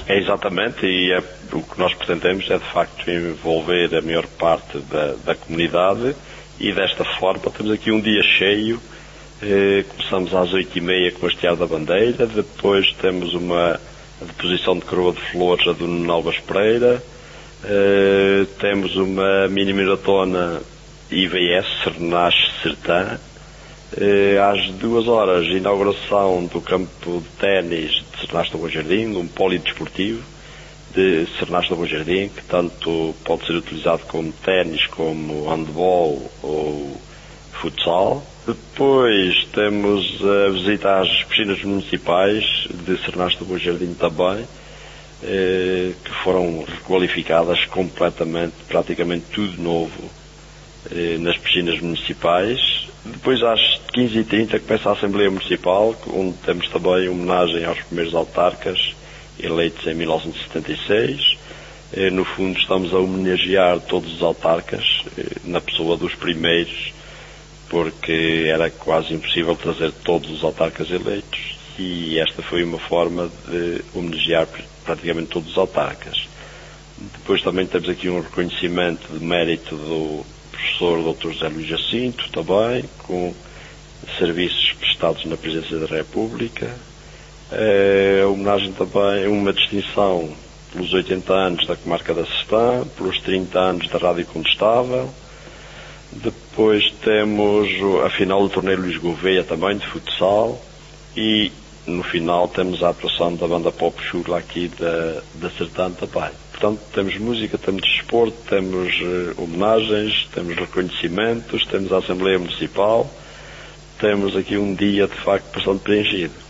É exatamente, e o que nós pretendemos é de facto envolver a maior parte da comunidade, e desta forma temos aqui um dia cheio. Começamos às 8h30 com o hastear da bandeira, depois temos uma deposição de coroa de flores a do Nuno Alves Pereira, temos uma mini maratona IVS Sernache Sertã, às 2h, inauguração do campo de ténis de Sernache do Bom Jardim, um polidesportivo de Sernache do Bom Jardim, que tanto pode ser utilizado como ténis, como handball ou futsal. Depois temos a visita às piscinas municipais de Sernache do Bom Jardim também, que foram requalificadas completamente, praticamente tudo novo nas piscinas municipais. Depois às 15h30 começa a Assembleia Municipal, onde temos também homenagem aos primeiros autarcas eleitos em 1976. No fundo estamos a homenagear todos os autarcas, na pessoa dos primeiros, porque era quase impossível trazer todos os autarcas eleitos, e esta foi uma forma de homenagear praticamente todos os autarcas. Depois também temos aqui um reconhecimento de mérito do professor Dr. José Luís Jacinto, também, com serviços prestados na Presidência da República. Homenagem também, uma distinção pelos 80 anos da Comarca da Sertã, pelos 30 anos da Rádio Condestável. Depois temos a final do torneio Luís Gouveia também, de futsal, e no final temos a atuação da banda Pop Chula aqui da Sertã também. Portanto, temos música, temos desporto, temos homenagens, temos reconhecimentos, temos a Assembleia Municipal, temos aqui um dia de facto bastante preenchido.